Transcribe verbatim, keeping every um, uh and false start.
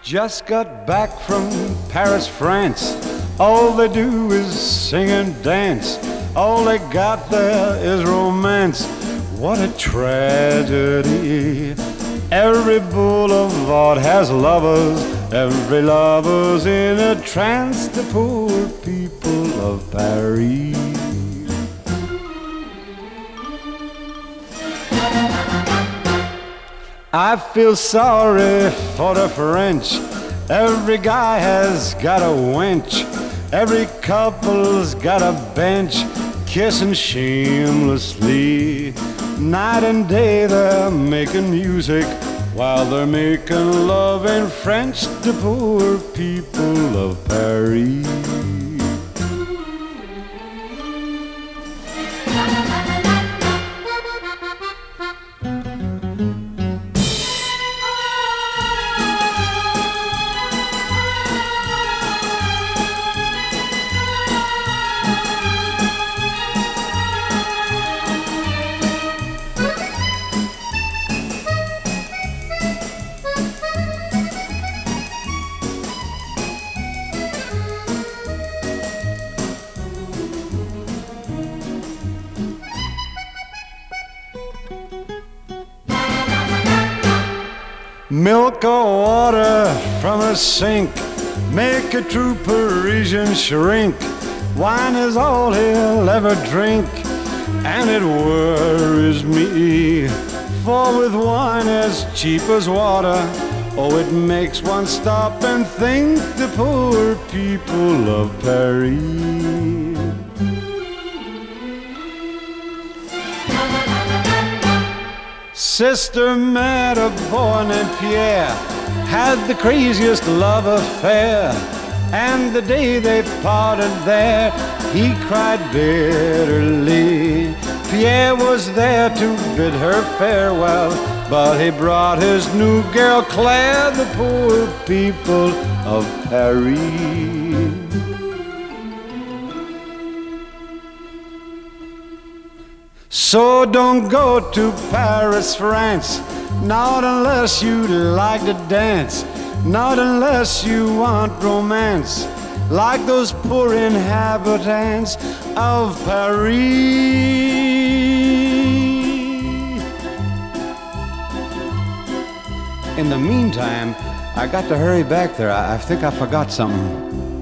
Just got back from Paris, France. All they do is sing and dance. All they got there is romance. What a tragedy. Every boulevard has lovers. Every lover's in a trance. The poor people of Paris. I feel sorry for the French. Every guy has got a wench. Every couple's got a bench, kissing shamelessly. Night and day they're making music while they're making love in French. The poor people of Paris. Milk or water from a sink make a true Parisian shrink. Wine is all he'll ever drink, and it worries me. For with wine as cheap as water, oh, it makes one stop and think. The poor people of Paris. Sister met a boy named Pierre, had the craziest love affair, and the day they parted there, he cried bitterly. Pierre was there to bid her farewell, but he brought his new girl Claire. The poor people of Paris. So don't go to Paris, France, not unless you like to dance, not unless you want romance, like those poor inhabitants of Paris. In the meantime, I got to hurry back there. I, I think I forgot something.